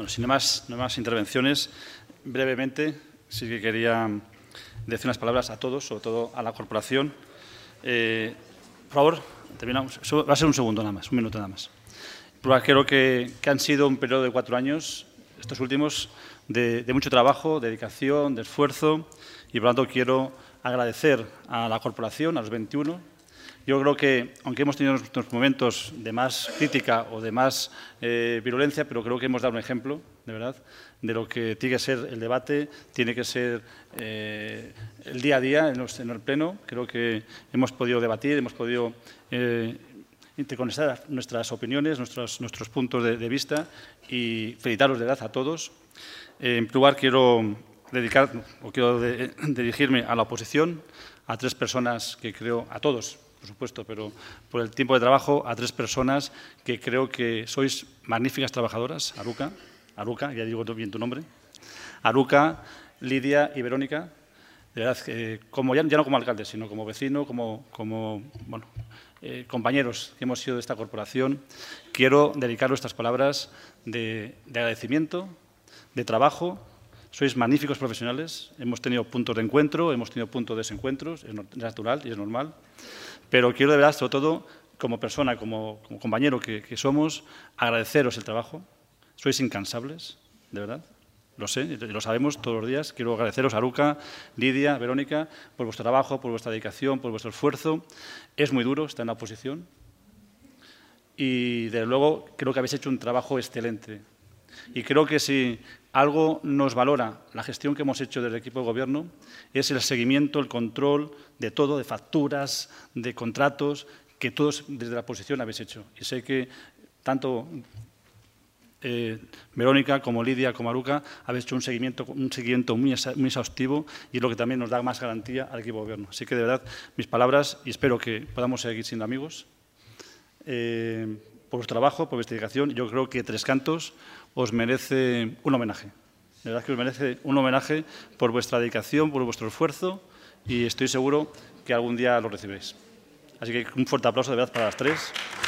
Bueno, sin más intervenciones, brevemente sí que quería decir unas palabras a todos, sobre todo a la corporación. Por favor, terminamos. Eso va a ser un segundo nada más, un minuto nada más. Creo que han sido un periodo de 4 años, estos últimos, de mucho trabajo, de dedicación, de esfuerzo, y por lo tanto quiero agradecer a la corporación, a los 21. Yo creo que, aunque hemos tenido nuestros momentos de más crítica o de más virulencia, pero creo que hemos dado un ejemplo, de verdad, de lo que tiene que ser el debate, tiene que ser el día a día en el Pleno. Creo que hemos podido debatir, hemos podido interconectar nuestras opiniones, nuestros puntos de vista, y felicitaros de verdad a todos. En primer lugar, quiero dirigirme a la oposición, a 3 personas que creo, a todos, por supuesto, pero por el tiempo de trabajo, a 3 personas que creo que sois magníficas trabajadoras. Aruca, ya digo bien tu nombre. Aruca, Lidia y Verónica. De verdad, ya no como alcalde, sino como vecino, como compañeros que hemos sido de esta corporación, quiero dedicaros estas palabras de agradecimiento, de trabajo. Sois magníficos profesionales, hemos tenido puntos de encuentro, hemos tenido puntos de desencuentros, es natural y es normal, pero quiero de verdad, sobre todo, como persona, como compañero que somos, agradeceros el trabajo. Sois incansables, de verdad, lo sé, lo sabemos todos los días. Quiero agradeceros a Aruca, Lidia, Verónica, por vuestro trabajo, por vuestra dedicación, por vuestro esfuerzo. Es muy duro estar en la oposición y, desde luego, creo que habéis hecho un trabajo excelente. Y creo que si algo nos valora la gestión que hemos hecho del equipo de gobierno es el seguimiento, el control de todo, de facturas, de contratos, que todos desde la oposición habéis hecho. Y sé que tanto Verónica como Lidia como Aruca habéis hecho un seguimiento muy exhaustivo, y es lo que también nos da más garantía al equipo de gobierno. Así que, de verdad, mis palabras, y espero que podamos seguir siendo amigos. Por vuestro trabajo, por vuestra dedicación, yo creo que Tres Cantos os merece un homenaje. De verdad que os merece un homenaje por vuestra dedicación, por vuestro esfuerzo, y estoy seguro que algún día lo recibiréis. Así que un fuerte aplauso de verdad para las 3.